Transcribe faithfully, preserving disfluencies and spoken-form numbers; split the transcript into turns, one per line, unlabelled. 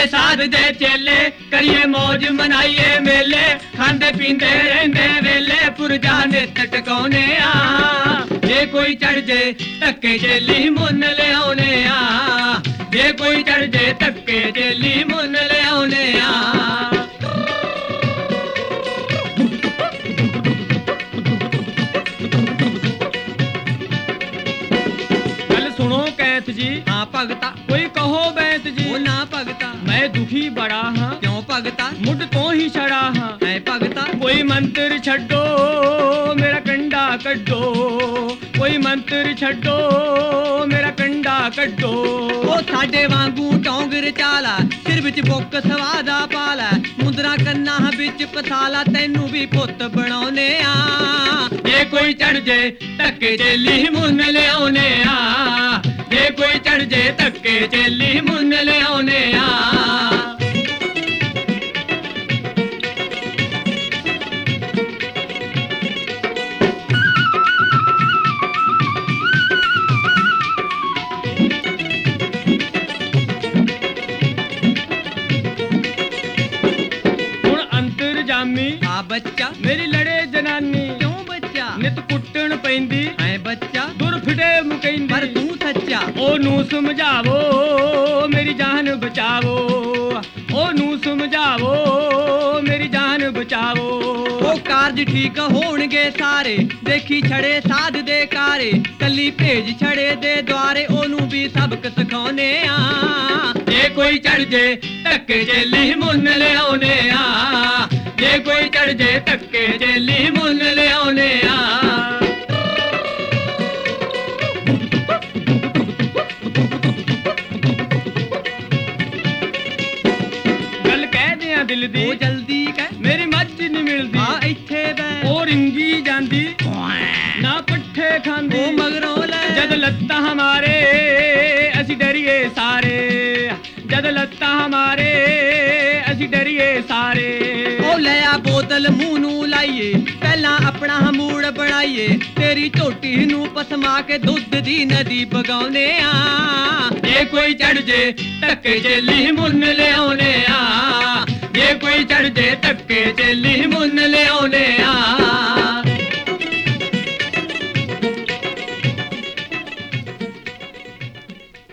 साध दे चेले करिए मौज मनाइए मेले खांदे पींदे रहंदे वेले पुरजा नित टकाउने आ जे कोई चढ़ जे धक्के जेली मुन ले आउने आ जे कोई चढ़ जे धक्के जेली मुन ले आउने आ जी हाँ भगता कोई कहो बैत जी वो ना भगता मैं दुखी बड़ा हाँ क्यों भगता मुझ तो ही छड़ा हाँ मैं भगता कोई मंत्र छड्डो मेरा कंडा कड्डो कोई मंत्र छड्डो मेरा कंडा कड्डो ओ साडे वांगू डोंगर चाला सिर विच बुक सवादा पाला मुंदरा कन्ना विच पथाला तैनू भी पुत बनाउने आ जे कोई चढ़ जे धक्के जेली मुन ले आउने आ जे कोई चढ़ जे धक्के जेली मुन ले आउने आ हुण अंतर जामी आ बच्चा मेरी लड़े जनानी क्यों बच्चा नित कुट्टण पैंदी है बच्चा दुर फिटे मुकैंदी पर तू सच्चा ओनू समझावो मेरी जान बचावो ओनू समझावो मेरी जान बचावो ओ कारज ठीक होणगे सारे देखी छड़े साध दे कारे कली भेज छड़े दे द्वारे ओनू भी सबक सिखाउने आ जे कोई चढ़ जे धक्के जेली मुन ले आउने आ जे कोई चढ़ जे धक्के जेली मुन ले आउने आ दिल दी ओ जल्दी कह मेरी मੱਝ नहीं मिलदी आ इत्थे बै ओ रिंगी जांदी ना पट्ठे खांदी ओ मगरों ले जद लत्ता हमारे असी डरिए सारे जद लत्ता हमारे असी डरिए सारे ओ ले आ बोतल मुंह नू लाइए पहला अपना मूड बनाइए तेरी झोटी नू पसमा के दुध दी नदी बगाउने आ जे कोई चढ़ जे धक्के जेली मुन ले आउने आ जे कोई चढ़ जे धक्के जेली मुन ले आउने आ